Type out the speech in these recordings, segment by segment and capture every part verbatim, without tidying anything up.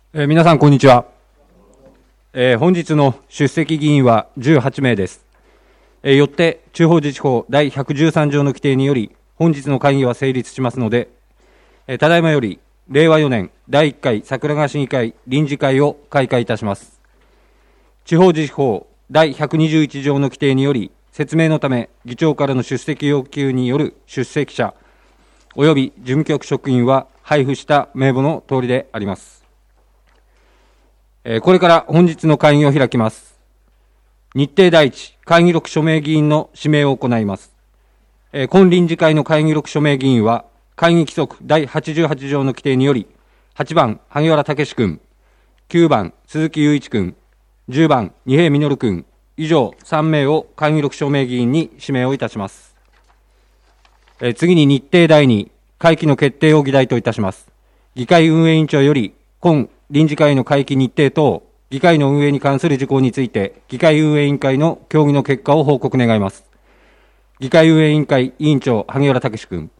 えー、皆さんこんにちは。えー、本日の出席議員はじゅうはちめいです。えー、よって地方自治法だいひゃくじゅうさんじょうの規定により本日の会議は成立しますので、えー、ただいまよりれいわよねんだいいっかい桜川市議会臨時会を開会いたします。地方自治法だいひゃくにじゅういちじょうの規定により説明のため議長からの出席要求による出席者および事務局職員は配布した名簿の通りであります。これから本日の会議を開きます。日程第一、会議録署名議員の指名を行います。今臨時会の会議録署名議員は、会議規則だいはちじゅうはちじょうの規定により、はちばん、萩原武君、きゅうばん、鈴木雄一君、じゅうばん、二瓶実君、以上さんめいを会議録署名議員に指名をいたします。次に日程第二、会期の決定を議題といたします。議会運営委員長より、今臨時会の会期日程等、議会の運営に関する事項について、議会運営委員会の協議の結果を報告願います。議会運営委員会委員長、萩原武君。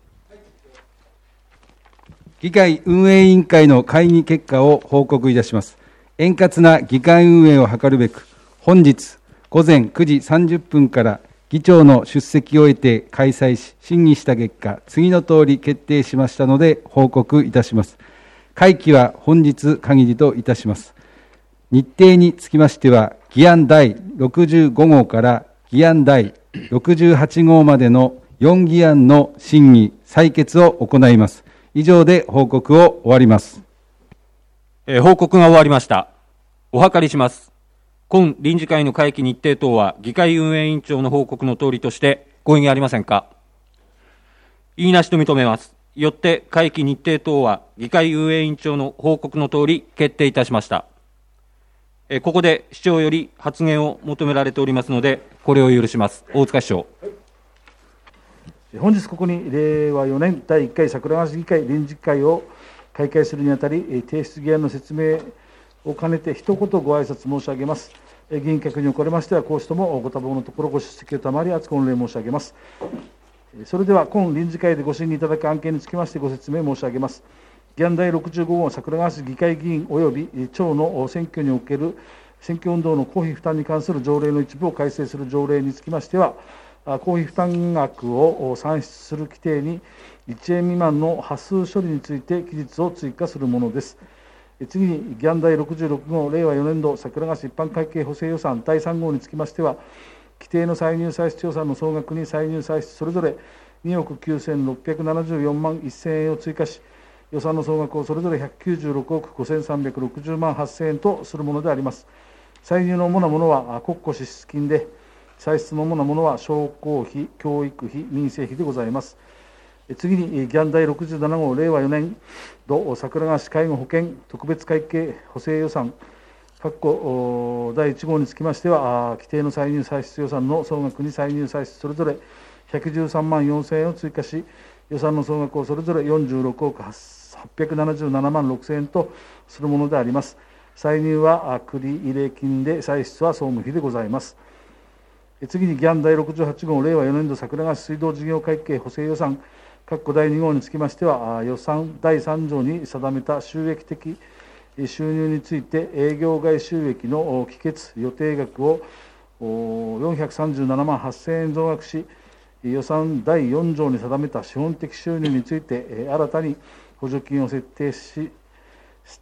議会運営委員会の会議結果を報告いたします。円滑な議会運営を図るべく、本日午前くじさんじゅっぷんから議長の出席を得て開催し、審議した結果、次の通り決定しましたので報告いたします。会期は本日限りといたします。日程につきましては、議案だいろくじゅうごごうから議案だいろくじゅうはちごうまでのよん議案の審議、採決を行います。以上で報告を終わります。 えー、報告が終わりました。お諮りします。今臨時会の会期日程等は、議会運営委員長の報告の通りとして、ご異議ありませんか。異議なしと認めます。よって会期日程等は議会運営委員長の報告の通り決定いたしました。えここで市長より発言を求められておりますので、これを許します。大塚市長。 本日ここにれいわよねんだいいっかい桜川市議会臨時会を開会するにあたり、提出議案の説明を兼ねて一言ご挨拶申し上げます。議員客におかれましては、こうしてもご多忙のところご出席を賜り、厚く御礼申し上げます。それでは、今臨時会でご審議いただく案件につきましてご説明申し上げます。議案だいろくじゅうごごう桜川市議会議員及び町の選挙における選挙運動の公費負担に関する条例の一部を改正する条例につきましては、公費負担額を算出する規定にいちえん未満の端数処理について記述を追加するものです。次に、議案だいろくじゅうろくごうれいわよねんど桜川市一般会計補正予算だいさんごうにつきましては、規定の歳入歳出予算の総額に歳入歳出それぞれにおくきゅうせんろっぴゃくななじゅうよんまんせんえんを追加し、予算の総額をそれぞれひゃくきゅうじゅうろくおくごせんさんびゃくろくじゅうまんはっせんえんとするものであります。歳入の主なものは国庫支出金で、歳出の主なものは商工費、教育費、民生費でございます。次に、議案だいろくじゅうななごうれいわよねんど桜川市介護保険特別会計補正予算括弧だいいちごうにつきましては、規定の歳入歳出予算の総額に歳入歳出それぞれひゃくじゅうさんまんよんせんえんを追加し、予算の総額をそれぞれよんじゅうろくおくはっぴゃくななじゅうななまんろくせんえんとするものであります。歳入は繰入金で、歳出は総務費でございます。次に、議案だいろくじゅうはちごうれいわよねんど桜川市水道事業会計補正予算括弧だいにごうにつきましては、予算だいさんじょうに定めた収益的収入について、営業外収益の帰結予定額をよんひゃくさんじゅうななまんはっせんえん増額し、予算だいよんじょうに定めた資本的収入について、新たに補助金を設定し、して、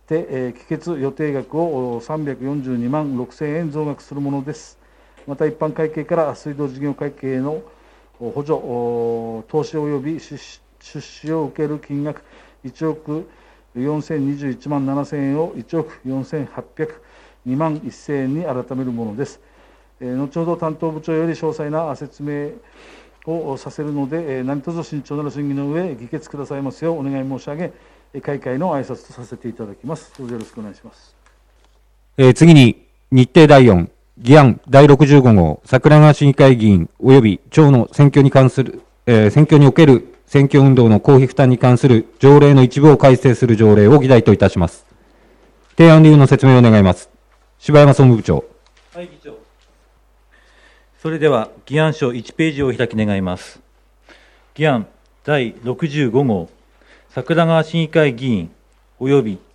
帰結予定額をさんびゃくよんじゅうにまんろくせんえん増額するものです。また、一般会計から水道事業会計の補助、投資及び出資を受ける金額いちおくよんせんにじゅういちまんななせんえんをいちおくよんせんはっぴゃくにまんせんえんに改めるものです。後ほど担当部長より詳細な説明をさせるので、何卒慎重なる審議の上、議決くださいますようお願い申し上げ、開会の挨拶とさせていただきます。どうぞよろしくお願いします。 えー、次に、日程だいよん、議案だいろくじゅうごごう桜川市議会議員及び町の選挙に関する、えー、選挙における選挙運動の公費負担に関する条例の一部を改正する条例を議題といたします。提案理由の説明を願います。柴山総務部長。 はい、議長。それでは、議案書いちページを開き願います。議案だいろくじゅうごごう桜川市議会議員及び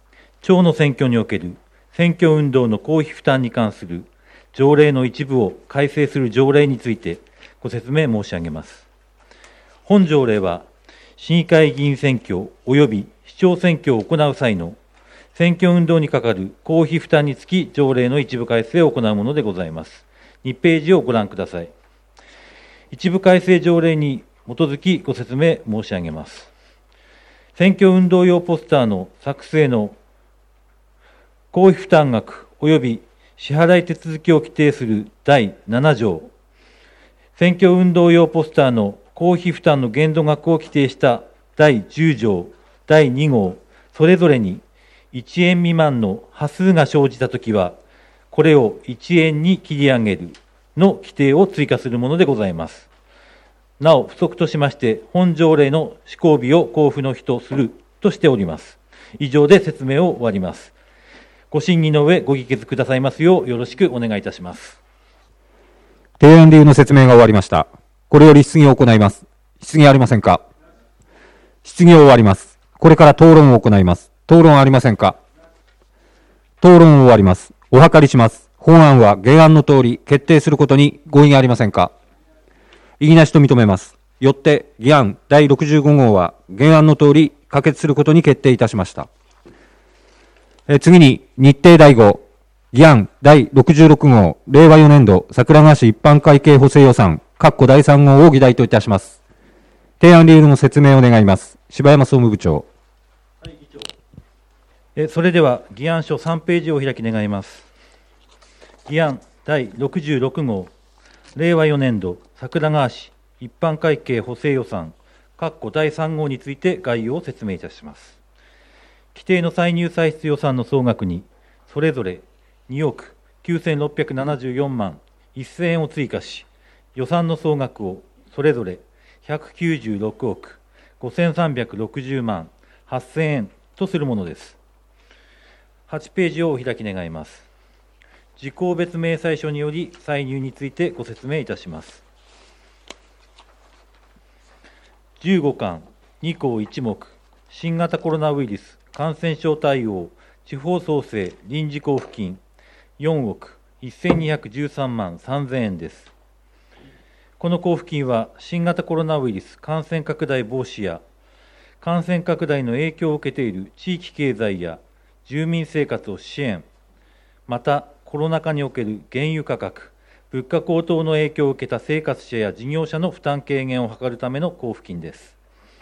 町の選挙における選挙運動の公費負担に関する条例の一部を改正する条例についてご説明申し上げます。本条例は、市議会議員選挙及び市長選挙を行う際の選挙運動にかかる公費負担につき条例の一部改正を行うものでございます。にページをご覧ください。一部改正条例に基づきご説明申し上げます。選挙運動用ポスターの作成の公費負担額及び支払い手続きを規定するだいなな条、選挙運動用ポスターの公費負担の限度額を規定しただいじゅう条、だいに号、それぞれにいちえん未満の端数が生じたときは、これをいちえんに切り上げるの規定を追加するものでございます。なお、付則としまして、本条例の施行日を交付の日とするとしております。以上で説明を終わります。ご審議の上、ご議決くださいますよう、よろしくお願いいたします。 提案理由の説明が終わりました。これより質疑を行います。質疑ありませんか？質疑を終わります。これから討論を行います。討論ありませんか？討論を終わります。お諮りします。本案は原案の通り決定することに合意がありませんか？異議なしと認めます。よって議案だいろくじゅうご号は原案の通り可決することに決定いたしました。え次に日程だいご議案だいろくじゅうろく号令和よねん度桜川市一般会計補正予算括弧だいさん号を議題といたします。提案理由の説明を願います。柴山総務部長。 はい、議長。えそれでは議案書さんページをお開き願います。議案だいろくじゅうろく号令和よねん度桜川市一般会計補正予算括弧だいさん号について概要を説明いたします。規定の歳入歳出予算の総額にそれぞれにおくきゅうせんろっぴゃくななじゅうよん万せん円を追加し、予算の総額をそれぞれひゃくきゅうじゅうろくおくごせんさんびゃくろくじゅう万はっせん円とするものです。はちページをお開き願います。事項別明細書により歳入についてご説明いたします。じゅうごかんに項いち目新型コロナウイルス感染症対応地方創生臨時交付金よんおくせんにひゃくじゅうさん万さんぜん円です。この交付金は新型コロナウイルス感染拡大防止や感染拡大の影響を受けている地域経済や住民生活を支援、またコロナ禍における原油価格、物価高騰の影響を受けた生活者や事業者の負担軽減を図るための交付金です。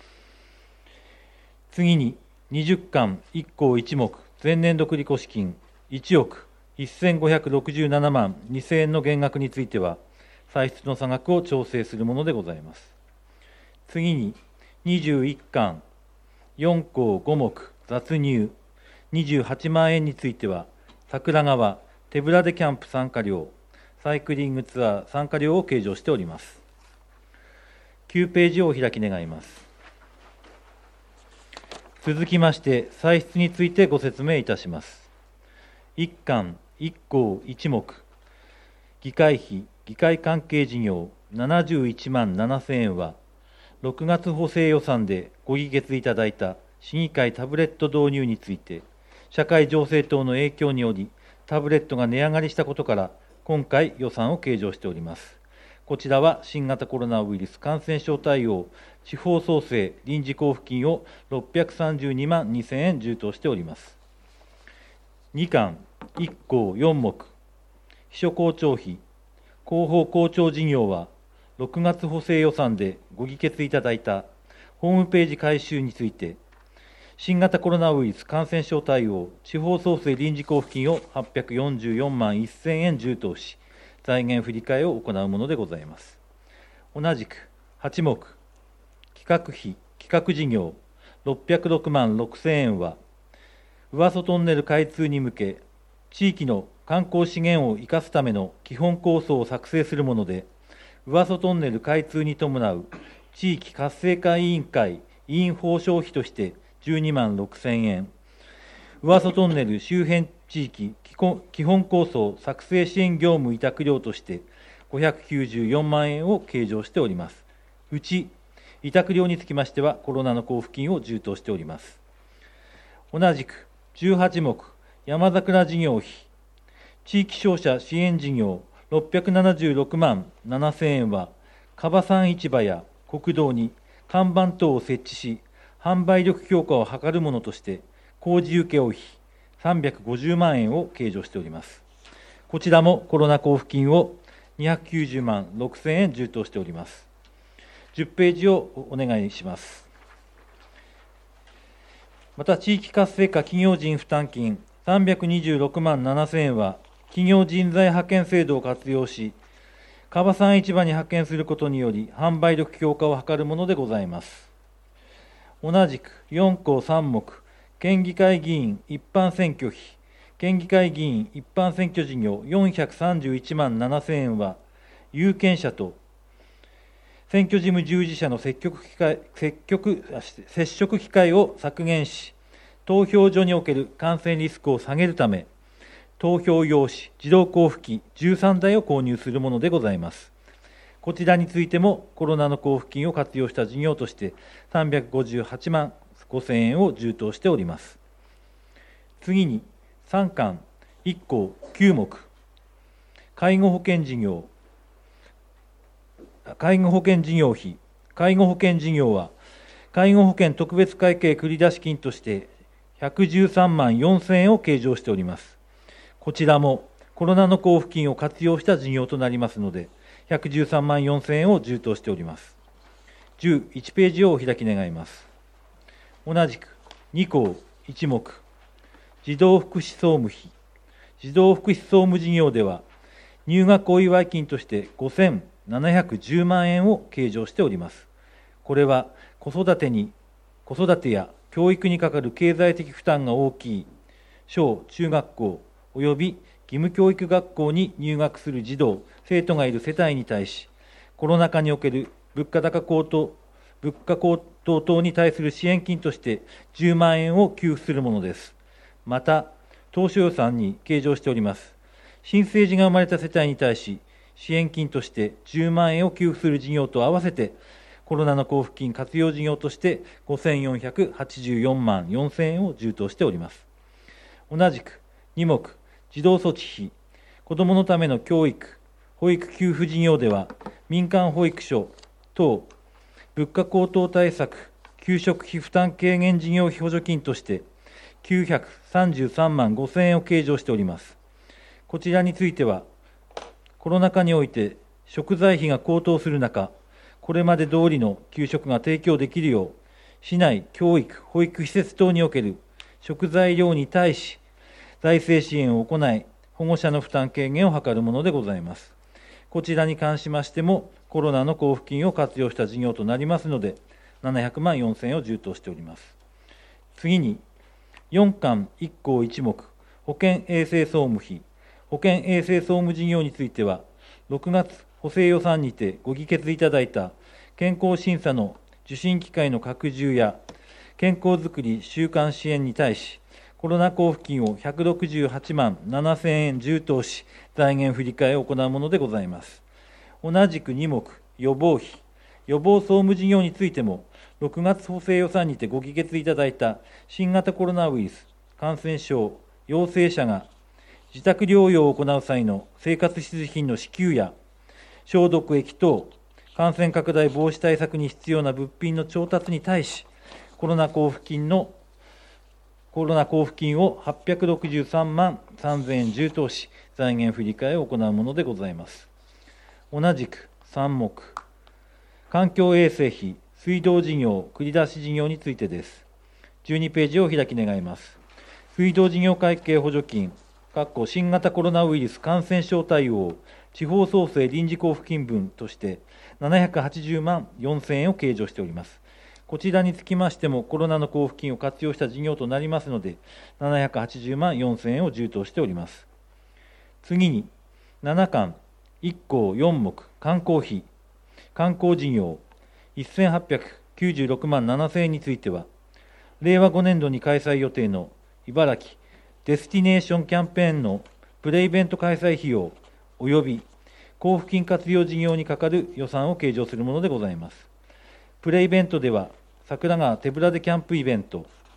次ににじゅっかんいっ項いち目前年度繰越金いちおくせんごひゃくろくじゅうなな万にせん円の減額については歳出の差額を調整するものでございます。次ににじゅういっかんよん項ご目雑入にじゅうはち万円については桜川手ぶらでキャンプ参加料サイクリングツアー参加料を計上しております。きゅうページをお開き願います。続きまして歳出についてご説明いたします。いっかんいっ項いち目議会費議会関係事業ななじゅういち万ななせん円はろくがつ補正予算でご議決いただいた市議会タブレット導入について社会情勢等の影響によりタブレットが値上がりしたことから今回予算を計上しております。こちらは新型コロナウイルス感染症対応地方創生臨時交付金をろっぴゃくさんじゅうに万にせん円充当しております。にかんいっ項よん目秘書校長費広報校長事業はろくがつ補正予算でご議決いただいたホームページ改修について新型コロナウイルス感染症対応地方創生臨時交付金をはっぴゃくよんじゅうよん万せん円充当し財源振り替えを行うものでございます。同じくはち目企画費企画事業ろっぴゃくろく万ろくせん円は上曽トンネル開通に向け地域の観光資源を生かすための基本構想を作成するもので上曽トンネル開通に伴う地域活性化委員会委員報奨費としてじゅうに万ろくせん円上曽トンネル周辺地域基本構想作成支援業務委託料としてごひゃくきゅうじゅうよん万円を計上しております。うち委託料につきましてはコロナの交付金を充当しております。同じくじゅうはちもく山桜事業費、地域商社支援事業ろっぴゃくななじゅうろくまんななせんえんは、樺山市場や国道に看板等を設置し、販売力強化を図るものとして、工事請負費さんびゃくごじゅうまんえんを計上しております。こちらもコロナ交付金をにひゃくきゅうじゅうまんろくせんえん充当しております。じゅっページをお願いします。また、地域活性化企業人負担金さんびゃくにじゅうろくまんななせんえんは、企業人材派遣制度を活用し、樺山市場に派遣することにより、販売力強化を図るものでございます。同じくよんこうさんもく、県議会議員一般選挙費、県議会議員一般選挙事業よんひゃくさんじゅういちまんななせんえんは、有権者と選挙事務従事者の積極機会積極接触機会を削減し、投票所における感染リスクを下げるため、投票用紙、自動交付機じゅうさんだいを購入するものでございます。こちらについてもコロナの交付金を活用した事業としてさんびゃくごじゅうはちまんごせんえんを充当しております。次にさんかんいっこうきゅうもく、介護保険事業、介護保険事業費、介護保険事業は、介護保険特別会計繰出金としてひゃくじゅうさんまんよんせんえんを計上しております。こちらもコロナの交付金を活用した事業となりますので、ひゃくじゅうさんまんよんせんえんを充当しております。じゅういちページをお開き願います。同じくにこういちもく、児童福祉総務費、児童福祉総務事業では、入学お祝い金としてごせんななひゃくじゅうまんえんを計上しております。これは子育てに、子育てや教育にかかる経済的負担が大きい小中学校および義務教育学校に入学する児童、生徒がいる世帯に対し、コロナ禍における物価高高騰、物価高騰等に対する支援金としてじゅうまんえんを給付するものです。また、当初予算に計上しております。新生児が生まれた世帯に対し、支援金としてじゅうまんえんを給付する事業と合わせて、コロナの交付金活用事業としてごせんよんひゃくはちじゅうよんまんよんせんえんを充当しております。同じくにもく、児童措置費、子どものための教育、保育給付事業では、民間保育所等、物価高騰対策、給食費負担軽減事業費補助金として、きゅうひゃくさんじゅうさんまんごせんえんを計上しております。こちらについては、コロナ禍において食材費が高騰する中、これまで通りの給食が提供できるよう、市内教育、保育施設等における食材量に対し、財政支援を行い、保護者の負担軽減を図るものでございます。こちらに関しましても、コロナの交付金を活用した事業となりますので、ななひゃくまんよんせんえんを充当しております。次に、よんかんいっこういちもく、保健衛生総務費、保健衛生総務事業については、ろくがつ補正予算にてご議決いただいた健康審査の受診機会の拡充や健康づくり習慣支援に対し、コロナ交付金をひゃくろくじゅうはちまんななせんえん充当し、財源振り替えを行うものでございます。同じくにもく、予防費、予防総務事業についても、ろくがつ補正予算にてご議決いただいた新型コロナウイルス感染症陽性者が自宅療養を行う際の生活必需品の支給や消毒液等、感染拡大防止対策に必要な物品の調達に対し、コロナ交付金のコロナ交付金をはっぴゃくろくじゅうさんまんさんぜんえん充当し、財源振り替えを行うものでございます。同じくさんもく、環境衛生費、水道事業、繰り出し事業についてです。じゅうにページを開き願います。水道事業会計補助金、新型コロナウイルス感染症対応、地方創生臨時交付金分として、ななひゃくはちじゅうまんよんせんえんを計上しております。こちらにつきましても、コロナの交付金を活用した事業となりますので、ななひゃくはちじゅうまんよんせんえんを充当しております。次に、ななかんいっこうよんもく、観光費、観光事業、せんはっぴゃくきゅうじゅうろくまんななせんえんについては、れいわごねんどに開催予定の茨城デスティネーションキャンペーンのプレイベント開催費用および交付金活用事業にかかる予算を計上するものでございます。プレイベントでは、桜川手ぶらでキャンプイベント、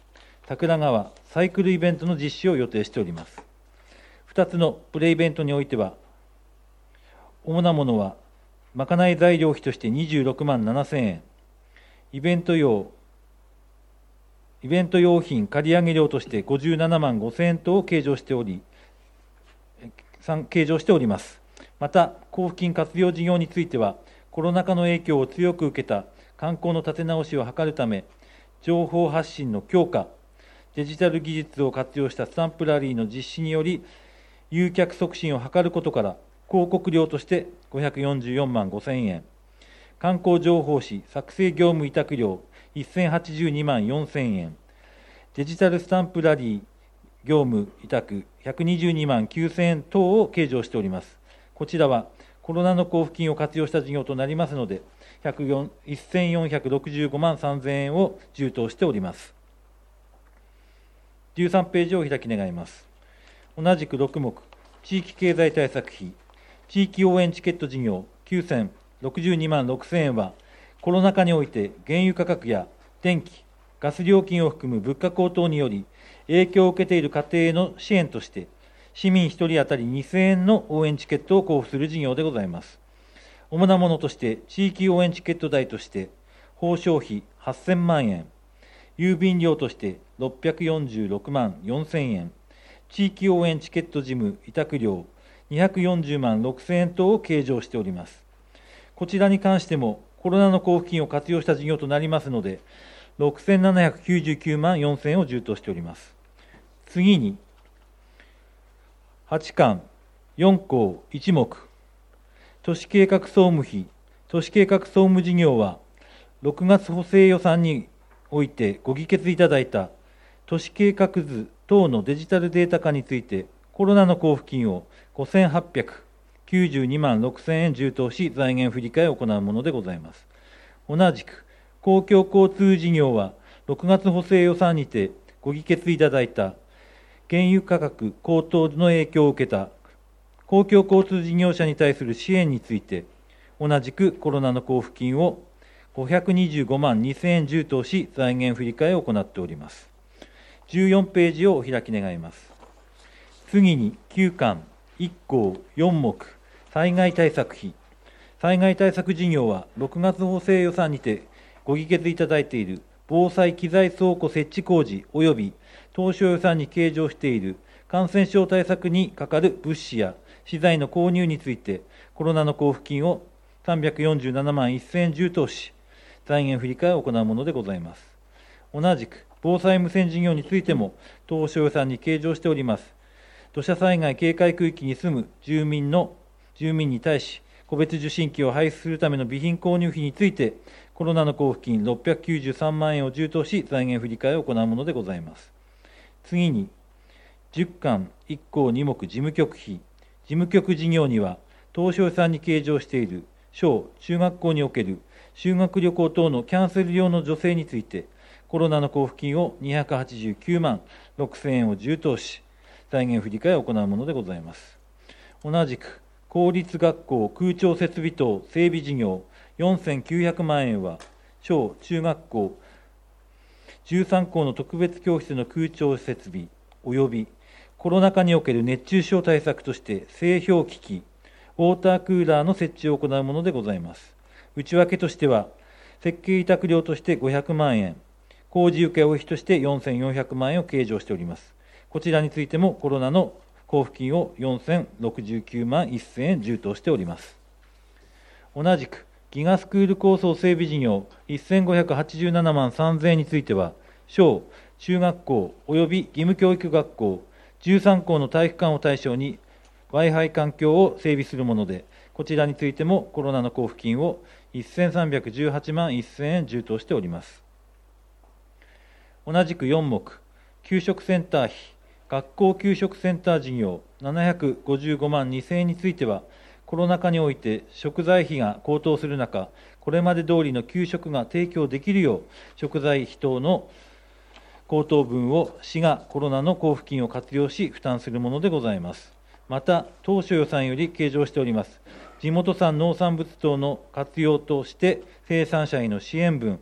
桜川サイクルイベントの実施を予定しております。ふたつのプレイベントにおいては、主なものは、まかない材料費としてにじゅうろくまんななせんえん、イベント用、イベント用品借り上げ料としてごじゅうななまんごせんえん等を計上しており、計上しております。また、交付金活用事業については、コロナ禍の影響を強く受けた観光の立て直しを図るため、情報発信の強化、デジタル技術を活用したスタンプラリーの実施により、誘客促進を図ることから、広告料としてごひゃくよんじゅうよんまんごせんえん、観光情報誌作成業務委託料せんはちじゅうにまんよんせんえん、デジタルスタンプラリー業務委託ひゃくにじゅうにまんきゅうせんえん等を計上しております。こちらはコロナの交付金を活用した事業となりますので、せんよんひゃくろくじゅうごまんさんぜんえんを充当しております。じゅうさんページを開き願います。同じくろくもく、地域経済対策費、地域応援チケット事業きゅうせんろくじゅうにまんろくせんえんは、コロナ禍において原油価格や電気、ガス料金を含む物価高騰により、影響を受けている家庭への支援として、市民ひとり当たりにせんえんの応援チケットを交付する事業でございます。主なものとして、地域応援チケット代として、報奨費はっせんまんえん、郵便料としてろっぴゃくよんじゅうろくまんよんせんえん、地域応援チケット事務委託料にひゃくよんじゅうまんろくせんえん等を計上しております。こちらに関しても、コロナの交付金を活用した事業となりますので、ろくせんななひゃくきゅうじゅうきゅうまんよんせんえんを充当しております。次に、はちかん、よんこういちもく、都市計画総務費、都市計画総務事業は、ろくがつ補正予算においてご議決いただいた都市計画図等のデジタルデータ化について、コロナの交付金をごせんはっぴゃくきゅうじゅうにまんろくせんえん充当し、財源振り替えを行うものでございます。同じく、公共交通事業は、ろくがつ補正予算にてご議決いただいた原油価格高騰の影響を受けた公共交通事業者に対する支援について、同じくコロナの交付金をごひゃくにじゅうごまんにせんえん充当し、財源振り替えを行っております。じゅうよんページをお開き願います。次にきゅうかん、いっこうよんもく、災害対策費。災害対策事業は、ろくがつ補正予算にてご議決いただいている防災機材倉庫設置工事及び当初予算に計上している感染症対策にかかる物資や資材の購入について、コロナの交付金をさんびゃくよんじゅうななまんせんえん充当し、財源振り替えを行うものでございます。同じく、防災無線事業についても、当初予算に計上しております。土砂災害警戒区域に住む住民の住民に対し、個別受信機を配布するための備品購入費について、コロナの交付金ろっぴゃくきゅうじゅうさんまんえんを充当し、財源振り替えを行うものでございます。次に、じゅっかん、いっこうにもく事務局費。事務局事業には、当初予算に計上している小・中学校における修学旅行等のキャンセル料の助成について、コロナの交付金をにひゃくはちじゅうきゅうまんろくせんえんを充当し、財源振り替えを行うものでございます。同じく、公立学校空調設備等整備事業よんせんきゅうひゃくまんえんは、小・中学校じゅうさんこうの特別教室の空調設備及びコロナ禍における熱中症対策として製氷機器、ウォータークーラーの設置を行うものでございます。内訳としては、設計委託料としてごひゃくまんえん、工事請負費としてよんせんよんひゃくまんえんを計上しております。こちらについてもコロナの交付金をよんせんろくじゅうきゅうまんせんえん充当しております。同じく、ギガスクール構想整備事業せんごひゃくはちじゅうななまんさんぜんえんについては、小・中学校及び義務教育学校じゅうさんこうの体育館を対象に Wi-Fi 環境を整備するもので、こちらについてもコロナの交付金をせんさんびゃくじゅうはちまんせんえん充当しております。同じくよんもく、給食センター費、学校給食センター事業ななひゃくごじゅうごまんにせんえんについては、コロナ禍において食材費が高騰する中、これまで通りの給食が提供できるよう、食材費等の高騰分を市がコロナの交付金を活用し負担するものでございます。また、当初予算より計上しております地元産農産物等の活用として生産者への支援分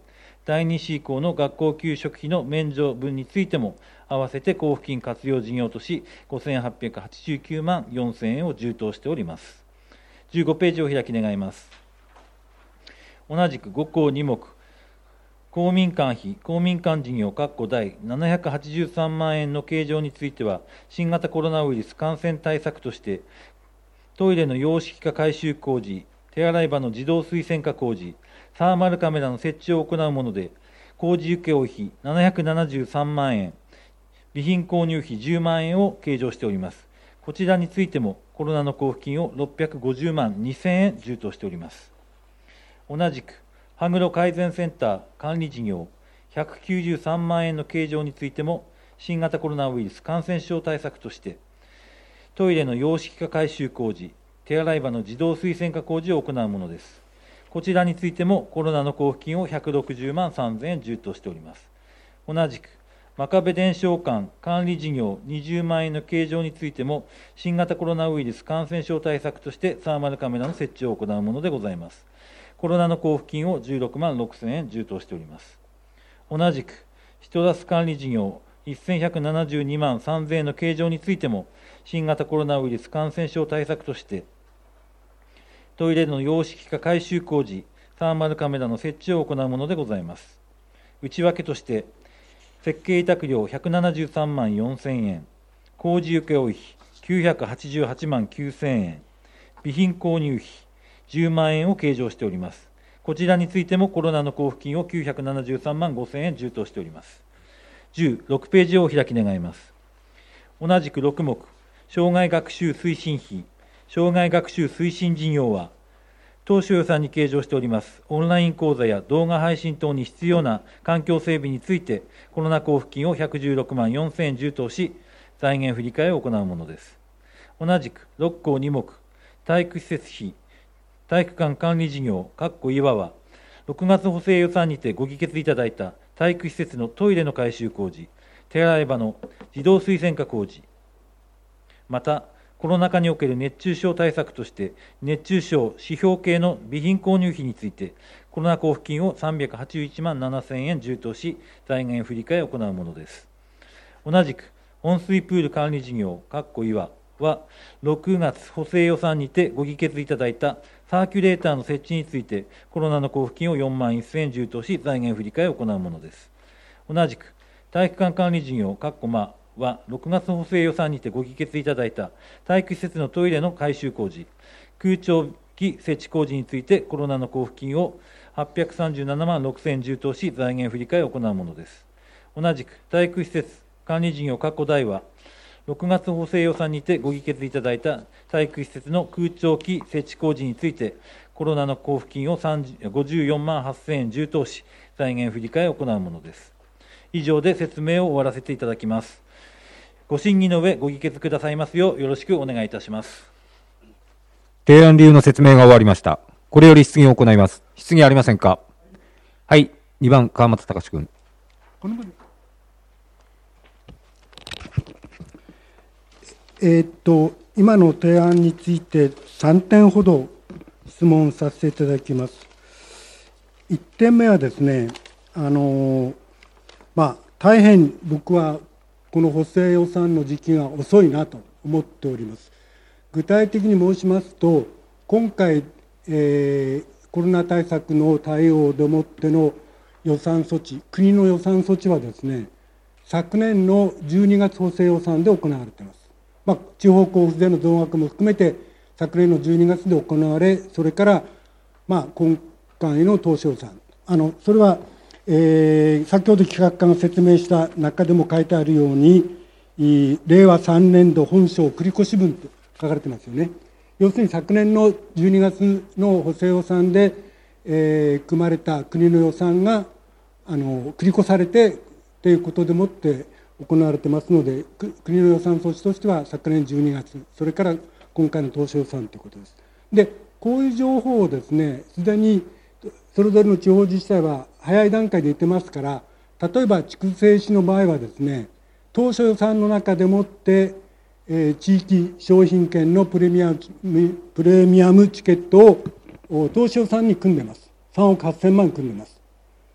だいに子以降の学校給食費の免除分についても、合わせて交付金活用事業とし、ごせんはっぴゃくはちじゅうきゅうまんよんせんえんを充当しております。じゅうごページを開き願います。同じくご項に目、公民館費、公民館事業、括弧第ななひゃくはちじゅうさんまんえんの計上については、新型コロナウイルス感染対策として、トイレの洋式化改修工事、手洗い場の自動水栓化工事、サーマルカメラの設置を行うもので、工事請負費ななひゃくななじゅうさんまんえん、備品購入費じゅうまんえんを計上しております。こちらについても、コロナの交付金をろっぴゃくごじゅうまんにせんえん充当しております。同じく、羽黒改善センター管理事業ひゃくきゅうじゅうさんまんえんの計上についても、新型コロナウイルス感染症対策として、トイレの洋式化改修工事、手洗い場の自動水栓化工事を行うものです。こちらについてもコロナの交付金をひゃくろくじゅうまんさんぜんえん充当しております。同じく、真壁伝承館管理事業にじゅうまんえんの計上についても、新型コロナウイルス感染症対策としてサーマルカメラの設置を行うものでございます。コロナの交付金をじゅうろくまんろくせんえん充当しております。同じく、シトラス管理事業せんひゃくななじゅうにまんさんぜんえんの計上についても、新型コロナウイルス感染症対策として、トイレの洋式化改修工事、サーマルカメラの設置を行うものでございます。内訳として、設計委託料ひゃくななじゅうさんまんよんせんえん、工事請負費きゅうひゃくはちじゅうはちまんきゅうせんえん、備品購入費じゅうまんえんを計上しております。こちらについてもコロナの交付金をきゅうひゃくななじゅうさんまんごせんえん充当しております。じゅうろくページをお開き願います。同じくろく目、障害学習推進費、障害学習推進事業は、当初予算に計上しておりますオンライン講座や動画配信等に必要な環境整備について、コロナ交付金をひゃくじゅうろくまんよんせんえん充当し、財源振り替えを行うものです。同じくろっ項に目、体育施設費、体育館管理事業、括弧いわは、ろくがつ補正予算にてご議決いただいた体育施設のトイレの改修工事、手洗い場の自動水栓化工事、また、コロナ禍における熱中症対策として、熱中症指標系の備品購入費について、コロナ交付金をさんびゃくはちじゅういちまんななせんえん充当し、財源振り替えを行うものです。同じく、温水プール管理事業、括弧いわは、ろくがつ補正予算にてご議決いただいたサーキュレーターの設置について、コロナの交付金をよんまんせんえん充当し、財源振り替えを行うものです。同じく、体育館管理事業、括弧まは、ろくがつ補正予算にてご議決いただいた体育施設のトイレの改修工事、空調機設置工事について、コロナの交付金をはっぴゃくさんじゅうななまんろくせんえん充当し、財源振り替えを行うものです。同じく、体育施設管理事業、括弧大は、ろくがつ補正予算にてご議決いただいた体育施設の空調機設置工事について、コロナの交付金をごじゅうよんまんはっせんえん充当し、財源振り替えを行うものです。以上で説明を終わらせていただきます。ご審議の上、ご議決くださいますよう、よろしくお願いいたします。 提案理由の説明が終わりました。これより質疑を行います。質疑ありませんか。はい、にばん、川松隆君。 えーっと、今の提案についてさんてんほど質問させていただきます。いってんめはですね、あのまあ、大変僕はこの補正予算の時期が遅いなと思っております。具体的に申しますと、今回、えー、コロナ対策の対応でもっての予算措置、国の予算措置はですね、昨年のじゅうにがつ補正予算で行われています。まあ、地方交付税の増額も含めて、昨年のじゅうにがつで行われ、それから、まあ、今回の当初予算、あのそれは、えー、先ほど企画課が説明した中でも書いてあるように、令和さんねんど本省繰越分と書かれてますよね。要するに昨年のじゅうにがつの補正予算で、えー、組まれた国の予算があの繰り越されてということでもって行われてますので、国の予算措置としては昨年じゅうにがつ、それから今回の当初予算ということです。で、こういう情報をですね、すでにそれぞれの地方自治体は早い段階で言ってますから、例えば筑西市の場合はですね、当初予算の中でもって、えー、地域商品券のプレミアム、プレミアムチケットを当初予算に組んでます。さんおくはっせんまん組んでます。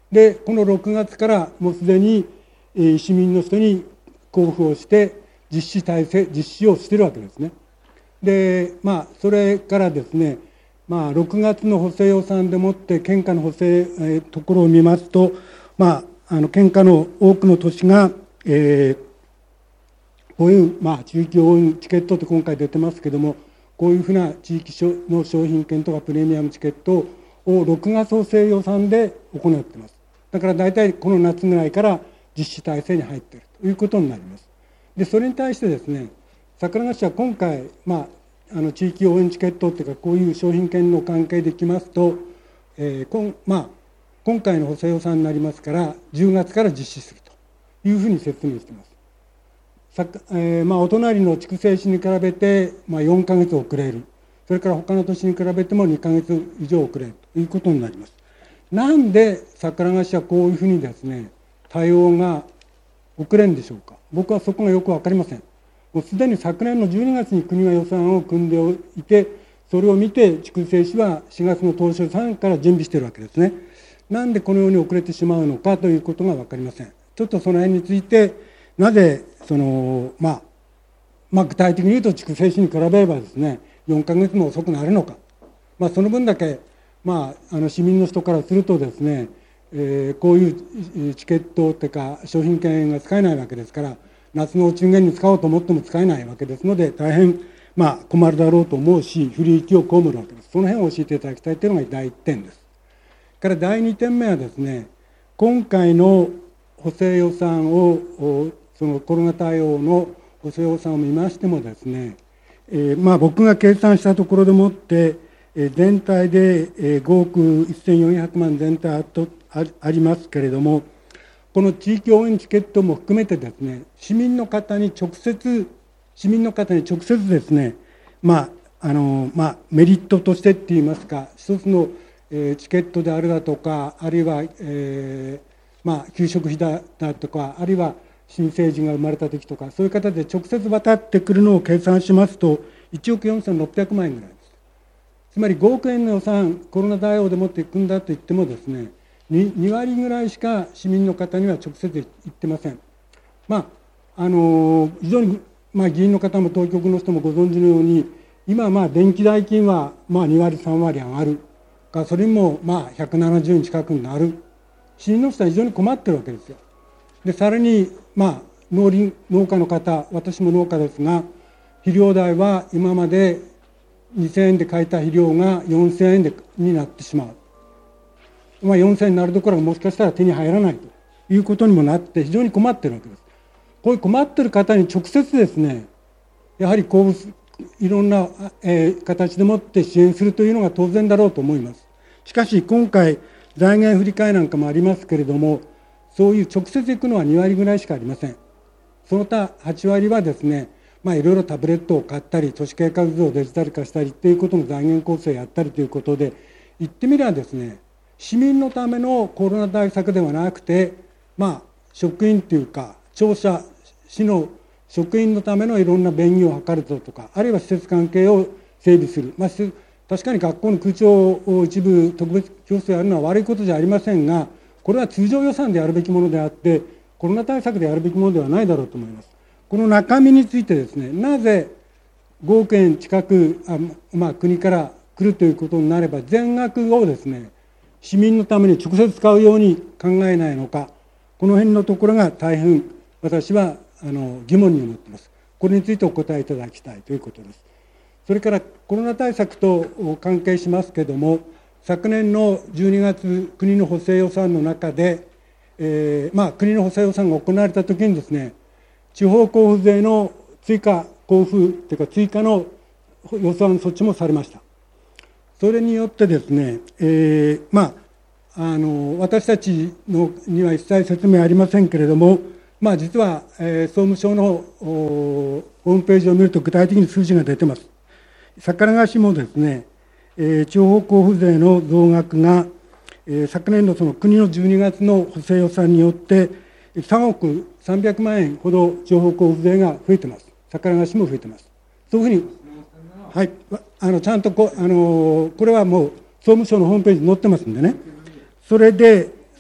で、このろくがつからもうすでに、えー、市民の人に交付をして、実施体制、実施をしているわけですね。で、まあ、それからですね、まあ、ろくがつの補正予算でもって、県下の補正、えー、ところを見ますと、まあ、あの県下の多くの都市が、えー、こういう、まあ、地域応援チケットって今回出てますけれども、こういうふうな地域の商品券とかプレミアムチケットをろくがつ補正予算で行っています。だから大体この夏ぐらいから実施体制に入っているということになります。で、それに対してですね、桜ヶ市は今回、まあ、あの地域応援チケットというか、こういう商品券の関係でいきますと、えーこんまあ、今回の補正予算になりますから、じゅうがつから実施するというふうに説明しています。さえーまあ、お隣の筑西市に比べて、まあ、よんかげつ遅れる、それから他の都市に比べてもにかげつ以上遅れるということになります。なんで桜ヶ市はこういうふうにですね、対応が遅れるんでしょうか。僕はそこがよく分かりません。もうすでに昨年のじゅうにがつに国が予算を組んでいて、それを見て筑西市はしがつの当初予算から準備しているわけですね。なんでこのように遅れてしまうのかということが分かりません。ちょっとその辺について、なぜその、まあ、まあ具体的に言うと筑西市に比べればですね、よんかげつも遅くなるのか、まあ、その分だけ、まあ、あの市民の人からするとですね、えー、こういうチケットというか商品券が使えないわけですから、夏のお中元に使おうと思っても使えないわけですので、大変、まあ、困るだろうと思うし、不利益を被るわけです。その辺を教えていただきたいというのがだいいってんです。からだいにてんめはですね、今回の補正予算を、そのコロナ対応の補正予算を見ましてもですね、えーまあ、僕が計算したところでもって、えー、全体で、えー、ごおくせんよんひゃくまん全体 あ, と あ, ありますけれども、この地域応援チケットも含めてですね、市民の方に直接、市民の方に直接ですね、まああのまあ、メリットとしてっていいますか、一つの、えー、チケットであるだとか、あるいは、えーまあ、給食費だだとか、あるいは新成人が生まれた時とか、そういう方で直接渡ってくるのを計算しますと、いちおくよんせんろっぴゃくまんえんぐらいです。つまりごおくえんの予算、コロナ対応でもっていくんだと言ってもですね、に, にわりぐらいしか市民の方には直接言ってません。まあ、あの非常に、まあ、議員の方も当局の人もご存知のように、今、まあ電気代金はまあにわりさんわり上がる、ガソリンもまあひゃくななじゅうえん近くになる、市民の人は非常に困ってるわけですよ。でさらに、まあ、農林農家の方、私も農家ですが、肥料代は今までにせんえんで買えた肥料がよんせんえんでになってしまう、まあ、よんせんえんになるどころかもしかしたら手に入らないということにもなって非常に困っているわけです。こういう困っている方に直接ですね、やはりこういろんな、えー、形でもって支援するというのが当然だろうと思います。しかし今回財源振り替えなんかもありますけれども、そういう直接行くのはにわりぐらいしかありません。その他はちわりはですね、まあ、いろいろタブレットを買ったり、都市計画図をデジタル化したりということの財源構成をやったりということで、言ってみればですね、市民のためのコロナ対策ではなくて、まあ、職員というか、庁舎、市の職員のためのいろんな便宜を図るとか、あるいは施設関係を整備する、まあ、確かに学校の空調を一部特別教室でやるのは悪いことじゃありませんが、これは通常予算でやるべきものであって、コロナ対策でやるべきものではないだろうと思います。この中身についてですね、なぜごおくえん近く、あまあ、国から来るということになれば、全額をですね、市民のために直接使うように考えないのか、この辺のところが大変私はあの疑問に思っています。これについてお答えいただきたいということです。それからコロナ対策と関係しますけれども、昨年のじゅうにがつ、国の補正予算の中で、えーまあ、国の補正予算が行われたときにですね、地方交付税の追加交付というか追加の予算措置もされました。それによってですね、えーまあ、あの私たちのには一切説明ありませんけれども、まあ、実は、えー、総務省のホームページを見ると具体的に数字が出ています。桜川市もですね、えー、地方交付税の増額が、えー、昨年のその国のじゅうにがつの補正予算によってさんおくさんびゃくまんえんほど地方交付税が増えています。桜川市も増えています。そういうふうに、はい、あのちゃんとこあのこれはもう総務省のホームページに載ってますんでね。それでそ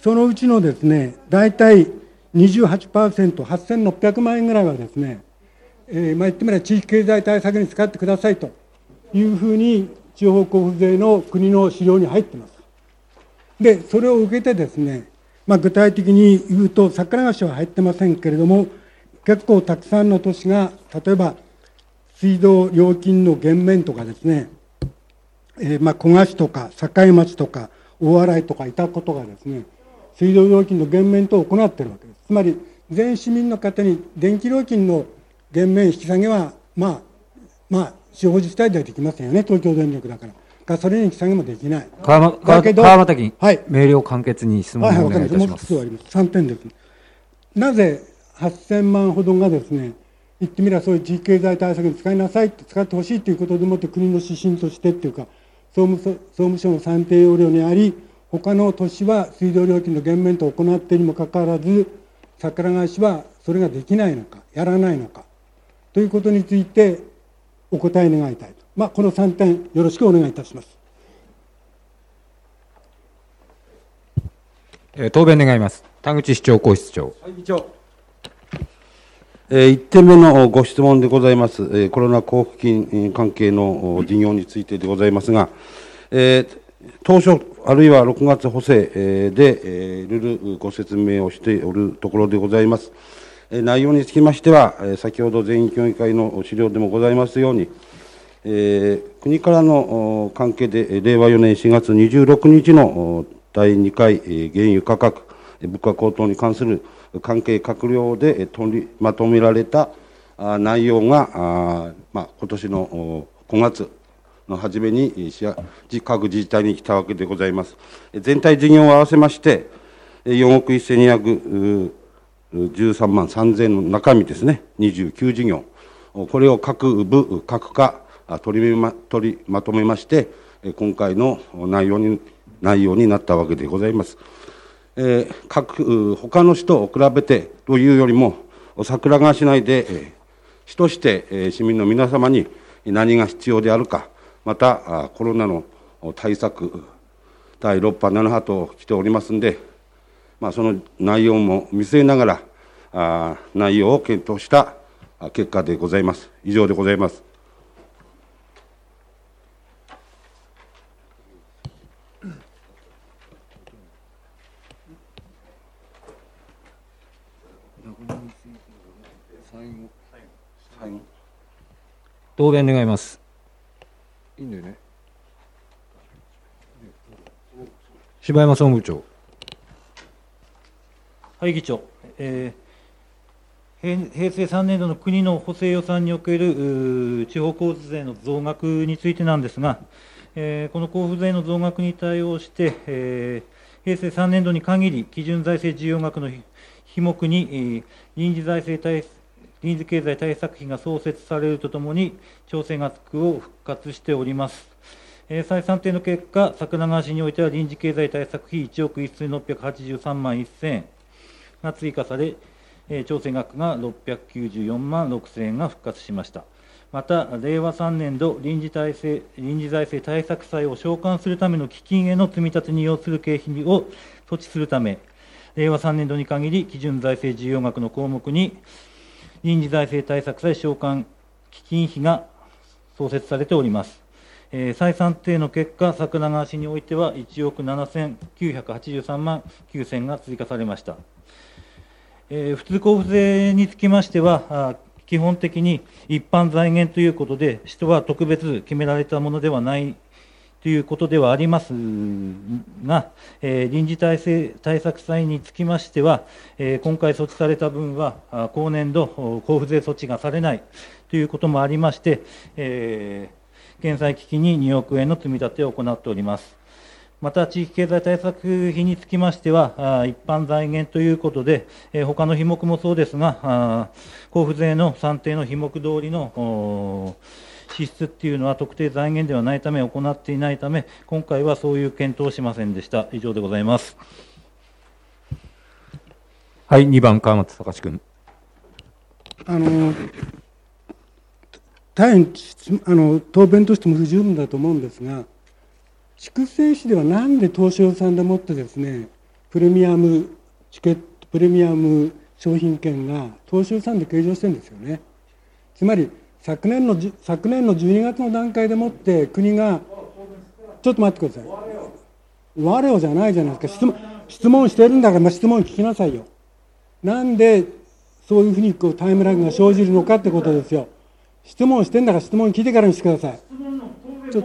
そのうちのですね、大体 にじゅうはちパーセント、はっせんろっぴゃくまんえんぐらいはですね、えー、まあ言ってみれば地域経済対策に使ってくださいというふうに地方交付税の国の資料に入っています。で、それを受けてですね、まあ、具体的に言うと、桜川市は入ってませんけれども、結構たくさんの都市が、例えば水道料金の減免とかですね、えー、まあ古河市とか境町とか大洗とかいたことがですね、水道料金の減免等を行っているわけです。つまり、全市民の方に電気料金の減免引き下げは、まあ、まあ、地方自治体ではできませんよね、東京電力だから。ガソリン引き下げもできない。 川だけど川俣議員、 はい、 明瞭簡潔に質問をお願いいたします。 はい、はい、もうさんてんです。なぜはっせんまんほどがですね、言ってみればそういう地域経済対策に使いなさい、使ってほしいということでもって国の指針としてっていうか、総務、総務省の算定要領にあり、他の都市は水道料金の減免と行っているにもかかわらず、桜川市はそれができないのか、やらないのか、ということについてお答え願いたいと。まあ、このさんてん、よろしくお願いいたします。 えー、答弁願います。田口市長、皇室長。 はい、議長。えー、いってんめのご質問でございます、えー、コロナ交付金関係の事業についてでございますが、えー、当初、あるいはろくがつ補正で、えー、ルールご説明をしておるところでございます。えー、内容につきましては、先ほど全員協議会の資料でもございますように、えー、国からの関係で、れいわよねんしがつにじゅうろくにちのだいにかい原油価格、物価高騰に関する関係閣僚で取りまとめられた内容が、あまあ、今年のごがつの初めに各自治体に来たわけでございます。全体事業を合わせまして、よんおくせんにひゃくじゅうさんまんさんぜんの中身ですね、にじゅうきゅうじぎょう、これを各部、各課、取りま、取りまとめまして、今回の内容に、内容になったわけでございます。えー、各他の市と比べてというよりも、桜川市内で、えー、市として、えー、市民の皆様に何が必要であるか、またコロナの対策、だいろっぱ、ななはと来ておりますので、まあ、その内容も見据えながら、あ内容を検討した結果でございます。以上でございます。 答弁願います。いいんだよね。柴山総務部長。 はい、議長。えー、平成さんねんどの国の補正予算における地方交付税の増額についてなんですが、えー、この交付税の増額に対応して、えー、平成さんねんどに限り、基準財政事業額の費目に、えー、臨時財政対臨時経済対策費が創設されるとともに、調整額を復活しております。えー、再算定の結果、桜川市においては臨時経済対策費いちおくせんろっぴゃくはちじゅうさんまんせんえんが追加され、えー、調整額がろっぴゃくきゅうじゅうよんまんろくせんえんが復活しました。また、れいわさんねん度臨時体制臨時財政対策債を償還するための基金への積み立てに要する経費を措置するため、れいわさんねん度に限り、基準財政事業額の項目に、臨時財政対策債償還基金費が創設されております。えー、再算定の結果、桜川市においてはいちおくななせんきゅうひゃくはちじゅうさんまんきゅうせんが追加されました。えー、普通交付税につきましては、基本的に一般財源ということで、使途は特別決められたものではないということではありますが、えー、臨時対策対策債につきましては、えー、今回措置された分は、後年度、交付税措置がされないということもありまして、えー、減債基金ににおくえんの積み立てを行っております。また、地域経済対策費につきましては、一般財源ということで、えー、他の費目もそうですが、交付税の算定の費目通りの支出っていうのは特定財源ではないため、行っていないため、今回はそういう検討をしませんでした。以上でございます。 はい、にばん、川松隆君。 あの大変あの答弁としても不十分だと思うんですが、筑西市ではなんで当初予算でもってですね、 プレミアムチケット、プレミアム商品券が東証さんで計上してるんですよね。つまり昨年の昨年のじゅうにがつの段階でもって国が、ちょっと待ってください、我をじゃないじゃないですか、質問質問してるんだから、まあ、質問聞きなさいよ。なんでそういうふうにこうタイムラグが生じるのかってことですよ。質問してんだから質問聞いてからにしてください。ちょ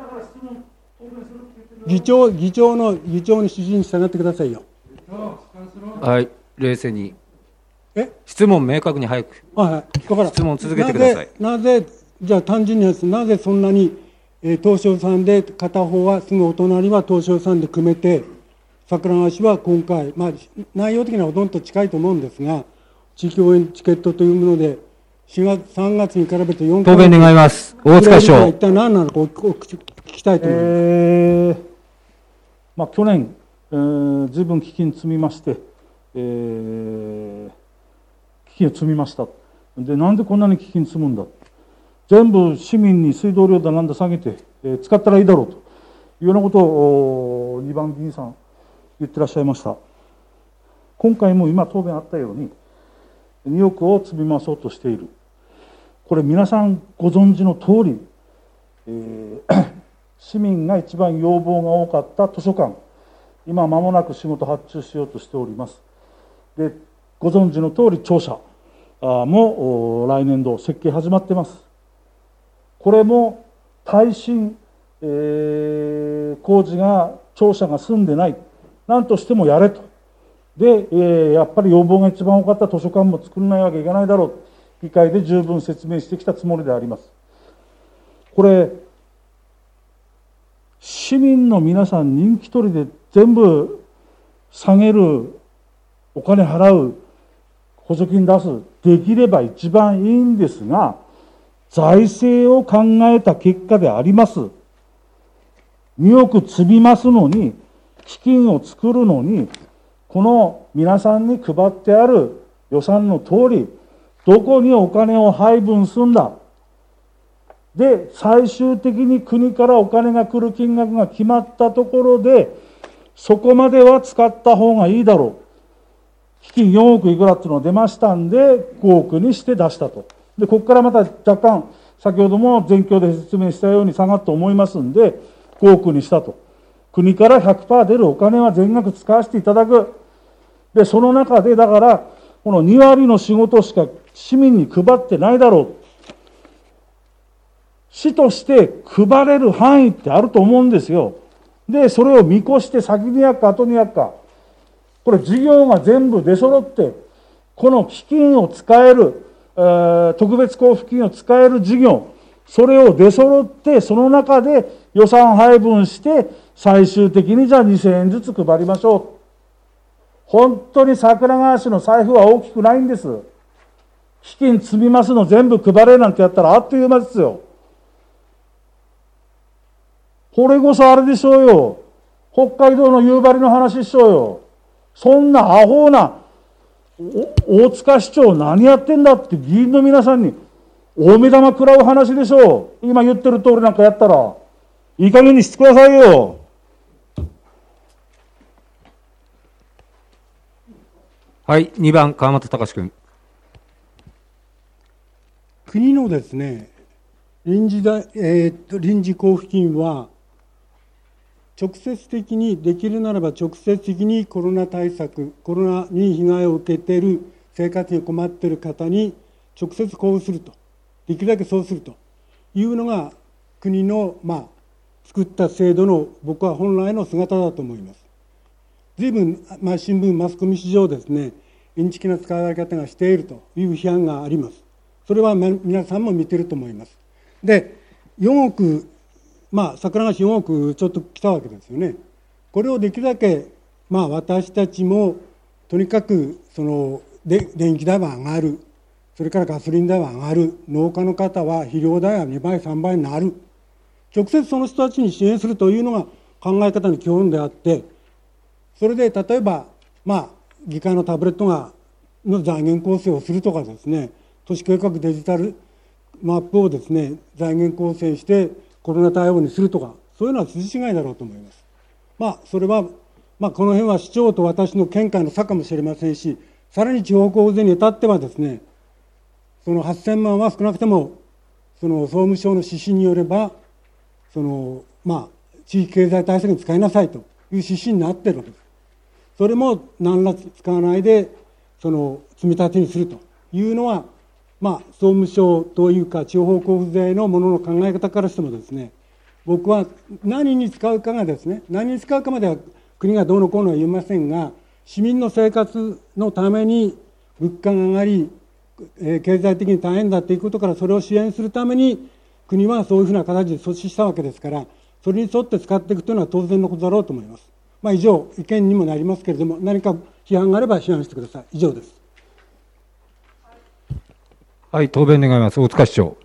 議長議長の議長の指示に従ってくださいよ。 はい、冷静に。 え質問明確に早く。 はい、だから質問続けてください。 なぜ、なぜじゃあ単純にです、なぜそんなに、えー、東証さんで片方はすぐお隣は東証さんで組めて、桜川市は今回、まあ、内容的にはほとんど近いと思うんですが、地域応援チケットというもので、しがつさんがつに比べてよんかい答弁願います。大塚市長。 一体何なのかお聞きたいと思います。 えーまあ、去年、えー、ずいぶん基金積みまして、えー、基金を積みました。で、なんでこんなに基金積むんだ。全部市民に水道料だなんだ下げて、えー、使ったらいいだろうというようなことをにばん議員さん言ってらっしゃいました。今回も今答弁あったようににおくを積み増そうとしている。これ皆さんご存知の通り、えー、市民が一番要望が多かった図書館、今間もなく仕事発注しようとしております。で、ご存知の通り庁舎も来年度設計始まっています。これも耐震、えー、工事が庁舎が済んでない、なんとしてもやれと。で、えー、やっぱり要望が一番多かった図書館も作らないわけいかないだろう、議会で十分説明してきたつもりであります。これ、市民の皆さん人気取りで全部下げる、お金払う、補助金出す、できれば一番いいんですが、財政を考えた結果であります。におく積みますのに、基金を作るのに、この皆さんに配ってある予算の通り、どこにお金を配分するんだ。で、最終的に国からお金が来る金額が決まったところで、そこまでは使った方がいいだろう。基金よんおくいくらっていうのが出ましたんで、ごおくにして出したと。で、ここからまた若干、先ほども前況で説明したように下がったと思いますんで、ごおくにしたと。国から ひゃくパーセント 出るお金は全額使わせていただく。で、その中で、だから、このにわりの仕事しか市民に配ってないだろう。市として配れる範囲ってあると思うんですよ。で、それを見越して先にやっか後にやっか。これ事業が全部出揃って、この基金を使える、えー、特別交付金を使える事業、それを出揃って、その中で予算配分して、最終的にじゃあにせんえんずつ配りましょう。本当に桜川市の財布は大きくないんです。基金積みますの全部配れなんてやったらあっという間ですよ。これこそあれでしょうよ。北海道の夕張の話でしょうよ。そんなアホな、大塚市長何やってんだって議員の皆さんに大目玉食らう話でしょう。今言ってる通りなんかやったら。いい加減にしてくださいよ。 はい、にばん川本隆君。 国のですね、臨時だ、えー、と臨時交付金は、直接的に、できるならば直接的にコロナ対策、コロナに被害を受けている、生活に困っている方に直接交付すると、できるだけそうするというのが、国の、まあ、作った制度の僕は本来の姿だと思います。随分、まあ、新聞、マスコミ史上ですね、インチキな使われ方がしているという批判があります。それは皆さんも見ていると思います。で、よんおく、まあ、桜川市よんおくちょっと来たわけですよね。これをできるだけ、まあ、私たちも、とにかく、その、で、電気代は上がる。それからガソリン代は上がる。農家の方は肥料代はにばい、さんばいになる。直接その人たちに支援するというのが考え方の基本であって、それで例えば、まあ、議会のタブレットがの財源構成をするとかですね、都市計画デジタルマップをですね、財源構成してコロナ対応にするとか、そういうのは筋違いだろうと思います。まあ、それは、 まあ、この辺は市長と私の見解の差かもしれませんし、さらに地方交付税に至ってはですね、そのはっせんまんは少なくともその総務省の指針によれば、そのまあ、地域経済対策に使いなさいという指針になっているわけです。それも何ら使わないでその積み立てにするというのは、まあ、総務省というか地方交付税のものの考え方からしてもですね、僕は何に使うかがですね、何に使うかまでは国がどうのこうのは言いませんが、市民の生活のために物価が上がり、えー、経済的に大変だということから、それを支援するために国はそういうふうな形で措置したわけですから、それに沿って使っていくというのは当然のことだろうと思います。まあ、以上、意見にもなりますけれども、何か批判があれば批判してください。以上です。 はい、答弁願います。大塚市長。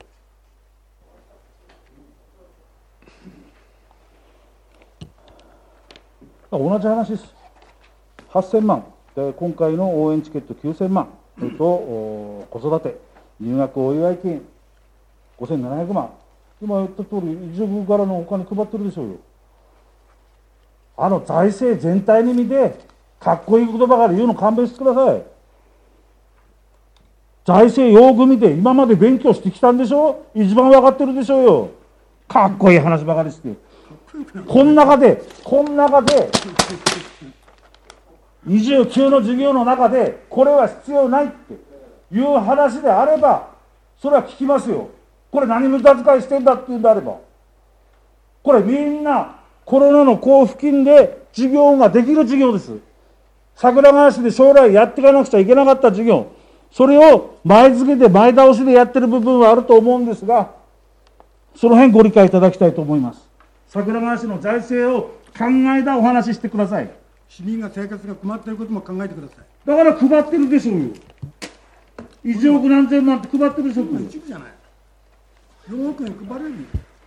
同じ話です。はっせんまん、で今回の応援チケットきゅうせんまん、それと子育て、入学お祝い金ごせんななひゃくまん、今言った通り、遺族からのお金配ってるでしょうよ。あの財政全体に見て、かっこいい言葉から言うの勘弁してください。財政用具見て、今まで勉強してきたんでしょ、一番分かってるでしょうよ。かっこいい話ばかりして。この中で、この中で、にじゅうきゅうの授業の中で、これは必要ないっていう話であれば、それは聞きますよ。これ何無駄遣いしてんだっていうんであれば。これみんなコロナの交付金で授業ができる授業です。桜川市で将来やっていかなくちゃいけなかった授業、それを前付けで前倒しでやってる部分はあると思うんですが、その辺ご理解いただきたいと思います。桜川市の財政を考えたお話ししてください。 市民が生活が困っていることも考えてください。 だから配ってるでしょうよ。いちおく何千万って配ってるでしょうよ。 一部じゃない。よんおくえん配れる。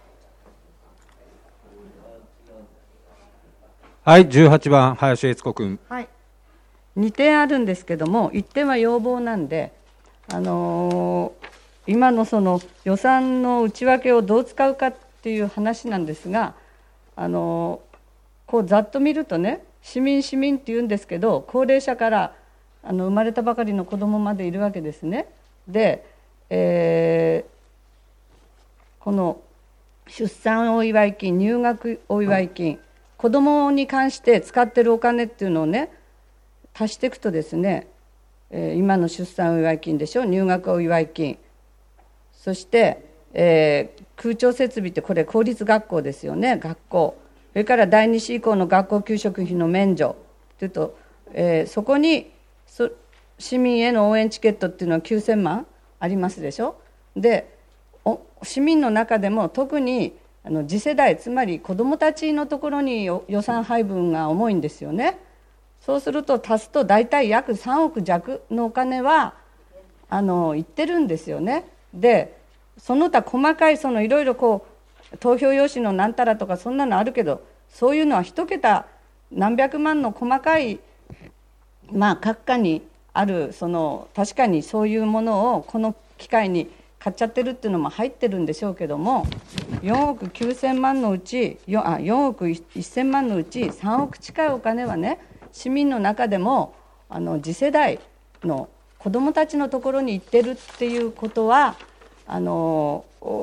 はい、じゅうはちばん、林悦子君。 はい、にてんあるんですけども、いってんは要望なんで、あのー、今のその予算の内訳をどう使うかっていう話なんですが、あのー、こうざっと見るとね、市民市民って言うんですけど、高齢者からあの生まれたばかりの子どもまでいるわけですね。で、えー、この出産お祝い金、入学お祝い金、子どもに関して使ってるお金っていうのをね、足していくとですね、えー、今の出産お祝い金でしょ、入学お祝い金、そして、えー、空調設備ってこれ公立学校ですよね、学校、それからだいに子以降の学校給食費の免除というと、えー、そこにそ市民への応援チケットっていうのはきゅうせんまんありますでしょ。で、市民の中でも特にあの次世代、つまり子どもたちのところに予算配分が重いんですよね。そうすると足すと大体約さんおく弱のお金はあのいってるんですよね。で、その他細かいそのいろいろこう投票用紙のなんたらとかそんなのあるけど、そういうのは一桁何百万の細かい、まあ各課にある、その確かにそういうものをこの機会に買っちゃってるっていうのも入ってるんでしょうけども、よんおくきゅうせんまんのうち 4, あよんおくせんまんのうちさんおく近いお金はね、市民の中でもあの次世代の子どもたちのところに行ってるっていうことは、あの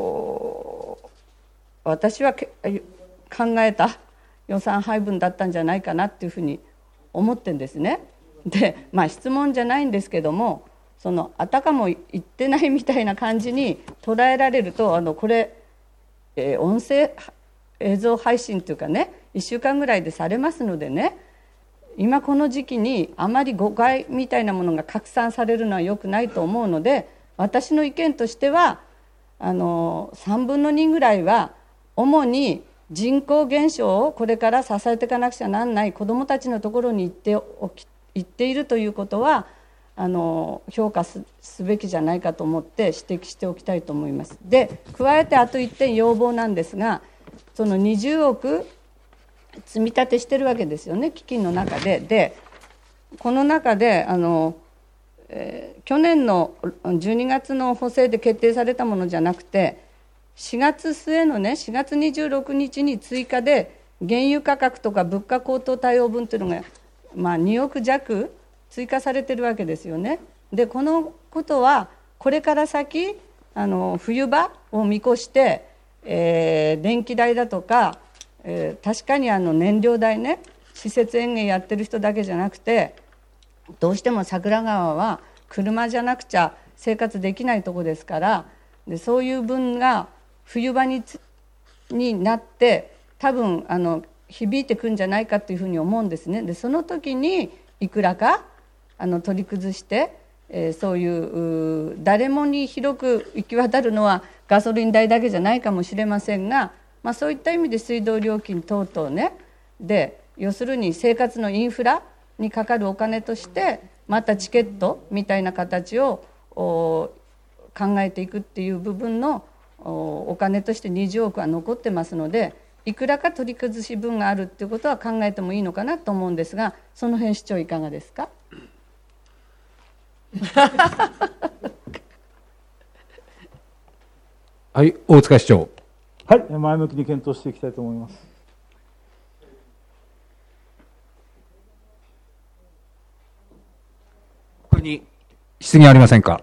私は考えた予算配分だったんじゃないかなっていうふうに思ってるんですね。で、まあ質問じゃないんですけども、そのあたかも言ってないみたいな感じに捉えられると、あのこれ、えー、音声映像配信というかね、いっしゅうかんぐらいでされますのでね、今この時期にあまり誤解みたいなものが拡散されるのは良くないと思うので、私の意見としてはあのさんぶんのにぐらいは主に人口減少をこれから支えていかなくちゃなんない子どもたちのところに行っておき行っているということはあの評価 す, すべきじゃないかと思って指摘しておきたいと思います。で、加えてあといってん要望なんですが、そのにじゅうおく積み立てしてるわけですよね、基金の中で。で、この中であの、えー、去年のじゅうにがつの補正で決定されたものじゃなくて、しがつ末のね、しがつにじゅうろくにちに追加で原油価格とか物価高騰対応分というのが、まあ、におく弱追加されてるわけですよね。でこのことはこれから先あの冬場を見越して、えー、電気代だとか、えー、確かにあの燃料代ね、施設園芸やってる人だけじゃなくて、どうしても桜川は車じゃなくちゃ生活できないとこですから、でそういう分が冬場につになって多分あの響いてくんじゃないかというふうに思うんですね。でその時にいくらかあの取り崩して、えー、そういう、誰もに広く行き渡るのはガソリン代だけじゃないかもしれませんが、まあ、そういった意味で水道料金等々ね、で要するに生活のインフラにかかるお金としてまたチケットみたいな形を考えていくっていう部分のお金としてにじゅうおくは残ってますので、いくらか取り崩し分があるっていうことは考えてもいいのかなと思うんですが、その辺市長いかがですか？ はい、大塚市長。 はい、前向きに検討していきたいと思います。 これに質疑ありませんか？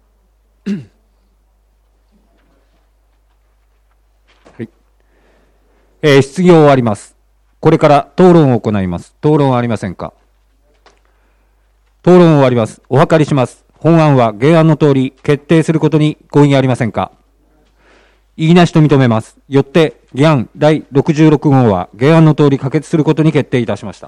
はい、えー、質疑を終わります。これから討論を行います。討論はありませんか？討論を終わります。お諮りします。本案は原案の通り決定することにご異議ありませんか？異議なしと認めます。よって議案だいろくじゅうろく号は原案の通り可決することに決定いたしました。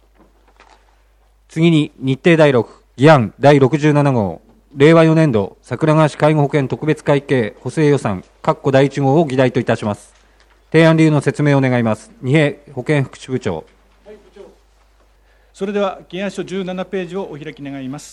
次に日程だいろく議案だいろくじゅうなな号令和よねん度桜川市介護保険特別会計補正予算括弧だいいち号を議題といたします。提案理由の説明を願います。二平保健福祉部長。 はい、部長。それでは議案書じゅうななページをお開き願います。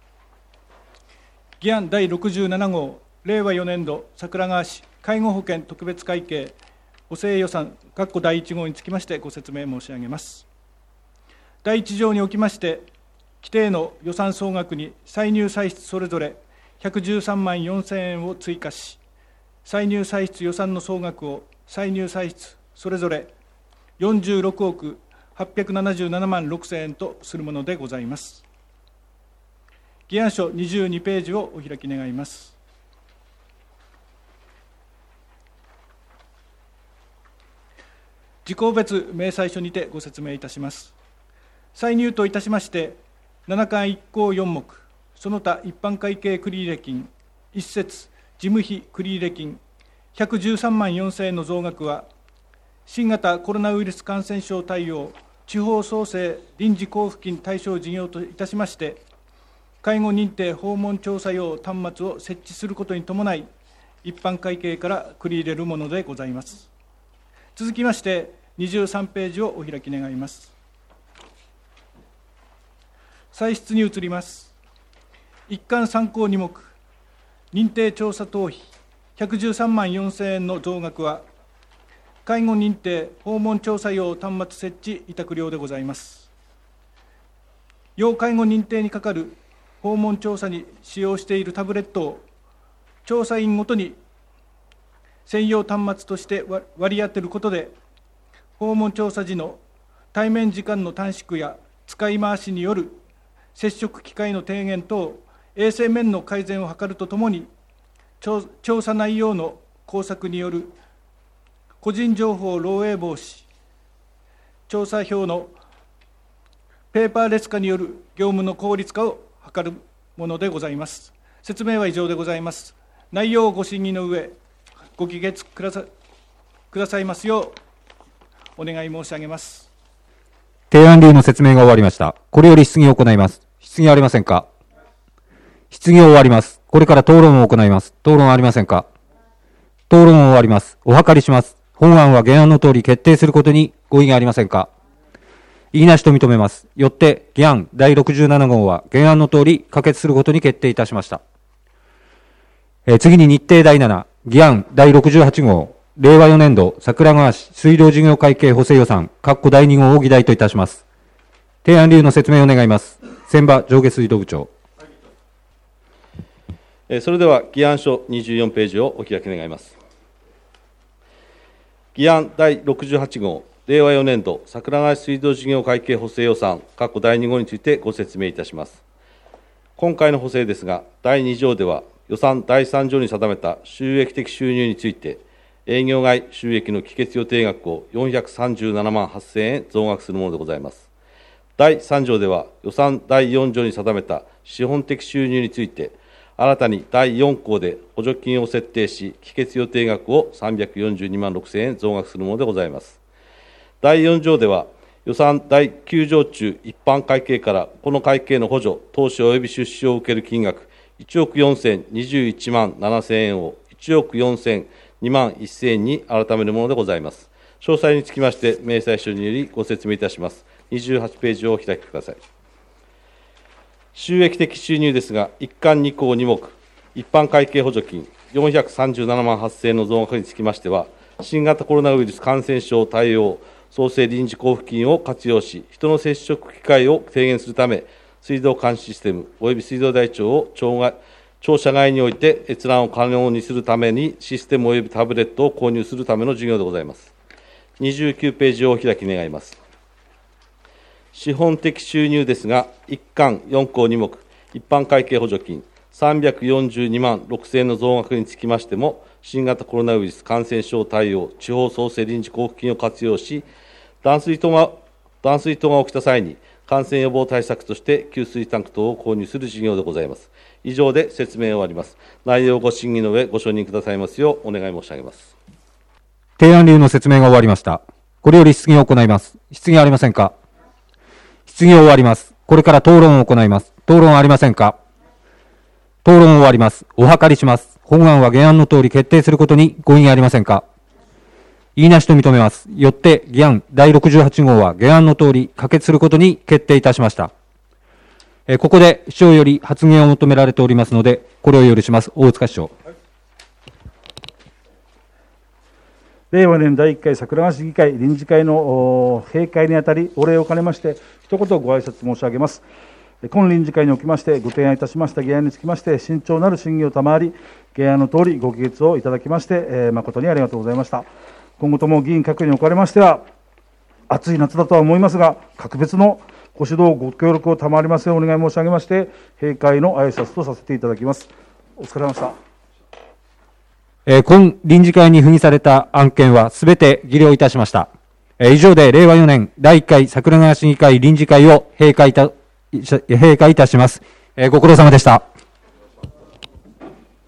議案だいろくじゅうなな号令和よねん度桜川市介護保険特別会計補正予算括弧だいいち号につきましてご説明申し上げます。だいいち条におきまして規定の予算総額に歳入歳出それぞれひゃくじゅうさんまんよんせんえんを追加し、歳入歳出予算の総額を歳入歳出それぞれよんじゅうろくおくはっぴゃくななじゅうななまんろくせんえんとするものでございます。議案書にじゅうにページをお開き願います。事項別明細書にてご説明いたします。歳入といたしまして、七巻一項四目、その他一般会計繰入金、一節事務費繰入金、ひゃくじゅうさんまんよんせんえんの増額は、新型コロナウイルス感染症対応地方創生臨時交付金対象事業といたしまして、介護認定訪問調査用端末を設置することに伴い、一般会計から繰り入れるものでございます。続きまして、にじゅうさんページをお開き願います。歳出に移ります。一貫参考に目、認定調査等費ひゃくじゅうさんまんよんせんえんの増額は、介護認定訪問調査用端末設置委託料でございます。要介護認定に係る訪問調査に使用しているタブレットを調査員ごとに専用端末として割り当てることで、訪問調査時の対面時間の短縮や使い回しによる接触機会の低減等、衛生面の改善を図るとともに、調査内容の工作による個人情報漏洩防止、調査票のペーパーレス化による業務の効率化を図るものでございます。説明は以上でございます。内容をご審議の上、ご議決くださ、くださいますようお願い申し上げます。 提案理由の説明が終わりました。これより質疑を行います。質疑ありませんか？質疑を終わります。これから討論を行います。討論ありませんか？討論を終わります。お諮りします。本案は原案の通り決定することにご異議ありませんか？異議なしと認めます。よって議案だいろくじゅうなな号は原案の通り可決することに決定いたしました。えー、次に日程だいなな議案だいろくじゅうはち号令和よねん度桜川市水道事業会計補正予算括弧だいに号を議題といたします。提案理由の説明を願います。千葉上下水道部長。 それでは議案書にじゅうよんページをお開き願います。議案だいろくじゅうはち号れいわよねん度桜川水道事業会計補正予算過去だいに号についてご説明いたします。今回の補正ですが、だいに条では予算だいさん条に定めた収益的収入について、営業外収益の帰結予定額をよんひゃくさんじゅうななまんはっせんえん増額するものでございます。だいさん条では予算だいよん条に定めた資本的収入について、新たにだいよん項で補助金を設定し、帰結予定額をさんびゃくよんじゅうにまんろくせんえん増額するものでございます。だいよん条では、予算だいきゅう条中一般会計からこの会計の補助、投資及び出資を受ける金額いちおくよんせんにじゅういちまんななせんえんをいちおくよんせんにまんせんえんに改めるものでございます。詳細につきまして、明細書によりご説明いたします。にじゅうはちページをお開きください。収益的収入ですが、一貫に項に目、一般会計補助金よんひゃくさんじゅうななまんはっせんえんの増額につきましては、新型コロナウイルス感染症対応創生臨時交付金を活用し、人の接触機会を低減するため、水道管システムおよび水道台帳を庁外庁舎外において閲覧を可能にするために、システムおよびタブレットを購入するための事業でございます。にじゅうきゅうページをお開き願います。資本的収入ですが、一貫よん項に目、一般会計補助金さんびゃくよんじゅうにまんろくせんえんの増額につきましても、新型コロナウイルス感染症対応地方創生臨時交付金を活用し、断水等が断水等が起きた際に、感染予防対策として給水タンク等を購入する事業でございます。以上で説明を終わります。内容をご審議の上、ご承認くださいますようお願い申し上げます。 提案理由の説明が終わりました。これより質疑を行います。質疑ありませんか？質疑を終わります。これから討論を行います。討論ありませんか？討論を終わります。お諮りします。本案は原案の通り決定することにご異議ありませんか？言いなしと認めます。よって議案だいろくじゅうはち号は原案の通り可決することに決定いたしました。えここで市長より発言を求められておりますので、これを許します。大塚市長。 れいわねんだいいっかい桜川市議会臨時会の閉会にあたり、お礼を兼ねまして、一言ご挨拶申し上げます。今臨時会におきまして、ご提案いたしました議案につきまして、慎重なる審議を賜り、原案のとおりご議決をいただきまして、えー、誠にありがとうございました。今後とも議員各位におかれましては、暑い夏だとは思いますが、格別のご指導、ご協力を賜りますようお願い申し上げまして、閉会の挨拶とさせていただきます。お疲れ様でした。 えー、今臨時会に付議された案件はすべて議了いたしました。えー、以上でれいわよねんだいいっかい桜川市議会臨時会を閉会いた閉会いたします。えー、ご苦労様でした。